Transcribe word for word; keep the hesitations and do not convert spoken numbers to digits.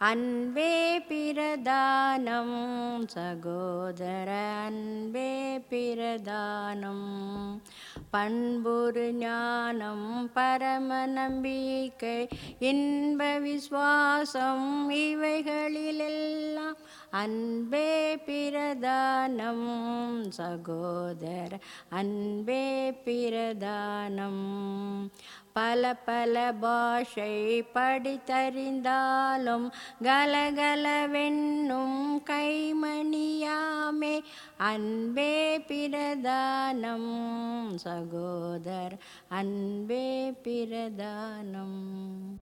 அன்பே பிரதானம் சகோதர அன்பே பிரதானம். பண்புரு ஞானம் பரம நம்பிக்கை இன்ப விசுவாசம் இவைகளிலெல்லாம் அன்பே பிரதானம் சகோதர அன்பே பிரதானம். பல பல பாஷை படித்தறிந்தாலும் கலகலவென்னும் கைமணியாமே அன்பே பிரதானம் சகோதர அன்பே பிரதானம்.